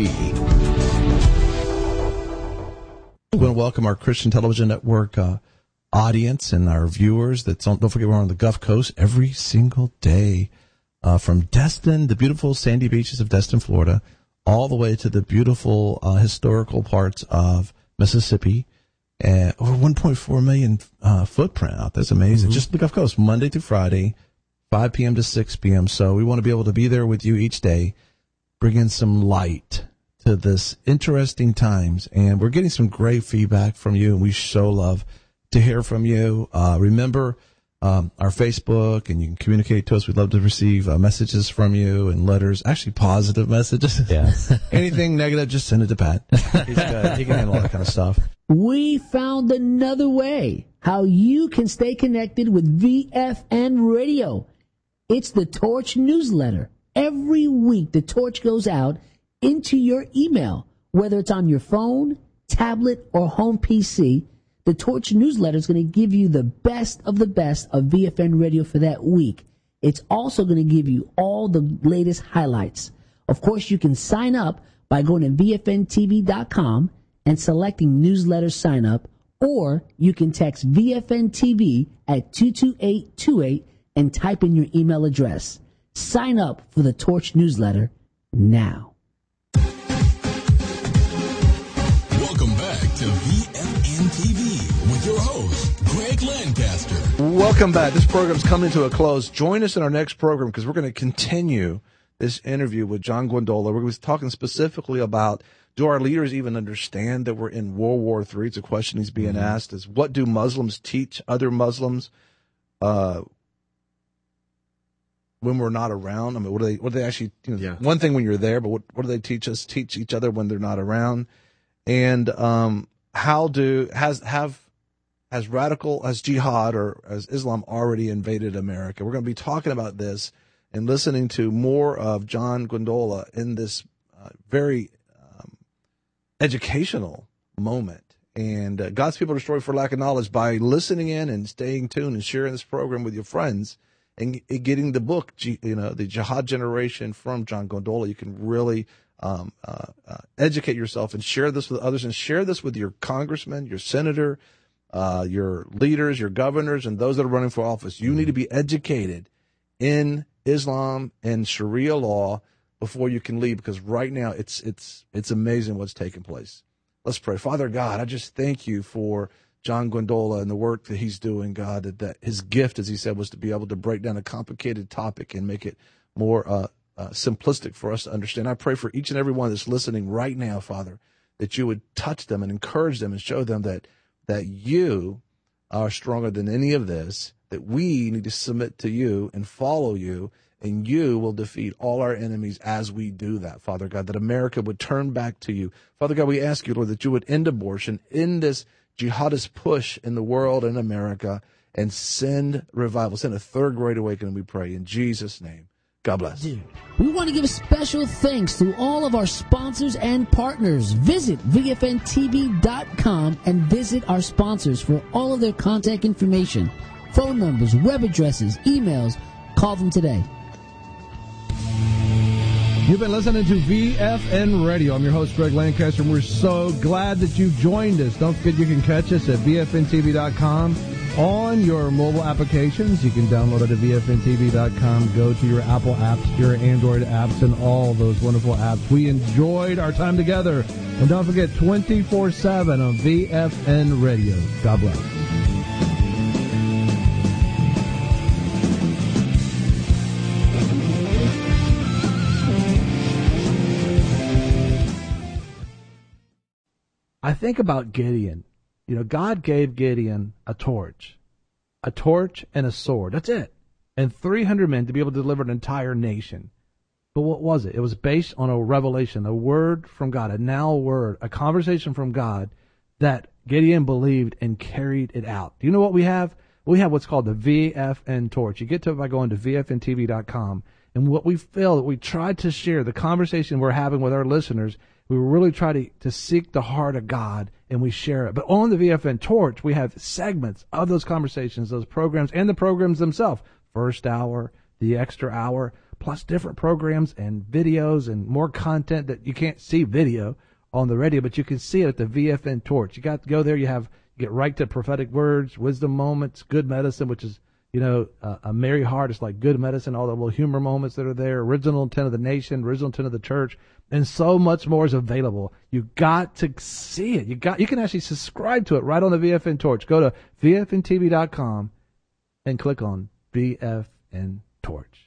We want to welcome our Christian Television Network audience and our viewers. Don't forget, we're on the Gulf Coast every single day, from Destin, the beautiful sandy beaches of Destin, Florida, all the way to the beautiful historical parts of Mississippi. Over 1.4 million footprint out. That's amazing. Mm-hmm. Just the Gulf Coast, Monday through Friday, 5 p.m. to 6 p.m. So we want to be able to be there with you each day, bringing some light to this interesting times. And we're getting some great feedback from you, and we so love to hear from you. Remember our Facebook, and you can communicate to us. We'd love to receive messages from you and letters, actually positive messages. Yeah. Anything negative, just send it to Pat. He's good. He can handle all that kind of stuff. We found another way how you can stay connected with VFN Radio. It's the Torch newsletter. Every week, the Torch goes out into your email, whether it's on your phone, tablet, or home PC. The Torch newsletter is going to give you the best of VFN Radio for that week. It's also going to give you all the latest highlights. Of course, you can sign up by going to VFNTV.com and selecting newsletter sign up, or you can text VFN TV at 22828 and type in your email address. Sign up for the Torch newsletter now. Welcome back to VFN TV with your host, Greg Lancaster. Welcome back. This program's coming to a close. Join us in our next program because we're going to continue this interview with John Guandola. We're going to be talking specifically about, do our leaders even understand that we're in World War III? It's a question he's being asked, is what do Muslims teach other Muslims when we're not around? I mean, what do they actually, one thing when you're there, but what do they teach each other when they're not around? And has jihad or has Islam already invaded America? We're going to be talking about this and listening to more of John Guandola in this very educational moment. And God's people are destroyed for lack of knowledge. By listening in and staying tuned and sharing this program with your friends and getting the book, the Jihad Generation from John Gondola, you can really educate yourself and share this with others, and share this with your congressman, your senator, your leaders, your governors, and those that are running for office. You need to be educated in Islam and Sharia law before you can leave, because right now it's amazing what's taking place. Let's pray. Father God, I just thank you for John Gondola and the work that he's doing, God, that his gift, as he said, was to be able to break down a complicated topic and make it more simplistic for us to understand. I pray for each and every one that's listening right now, Father, that you would touch them and encourage them and show them that you are stronger than any of this, that we need to submit to you and follow you, and you will defeat all our enemies as we do that, Father God, that America would turn back to you. Father God, we ask you, Lord, that you would end abortion, end this jihadist push in the world and America, and send revival, send a third great awakening, we pray, in Jesus' name. God bless. We want to give special thanks to all of our sponsors and partners. Visit VFNTV.com and visit our sponsors for all of their contact information, phone numbers, web addresses, emails. Call them today. You've been listening to VFN Radio. I'm your host, Greg Lancaster, and we're so glad that you joined us. Don't forget you can catch us at VFNTV.com on your mobile applications. You can download it at VFNTV.com. Go to your Apple apps, your Android apps, and all those wonderful apps. We enjoyed our time together. And don't forget, 24/7 on VFN Radio. God bless. I think about Gideon. You know, God gave Gideon a torch and a sword. That's it. And 300 men to be able to deliver an entire nation. But what was it? It was based on a revelation, a word from God, a now word, a conversation from God that Gideon believed and carried it out. Do you know what we have? We have what's called the VFN torch. You get to it by going to VFNTV.com. And what we feel that we tried to share, the conversation we're having with our listeners, we really try to seek the heart of God, and we share it. But on the VFN Torch, we have segments of those conversations, those programs, and the programs themselves. First hour, the extra hour, plus different programs and videos and more content that you can't see video on the radio, but you can see it at the VFN Torch. You got to go there. You get right to prophetic words, wisdom moments, good medicine, which is, a merry heart. It's like good medicine, all the little humor moments that are there, original intent of the nation, original intent of the church, and so much more is available. You got to see it. You can actually subscribe to it right on the VFN Torch. Go to VFNTV.com and click on VFN Torch.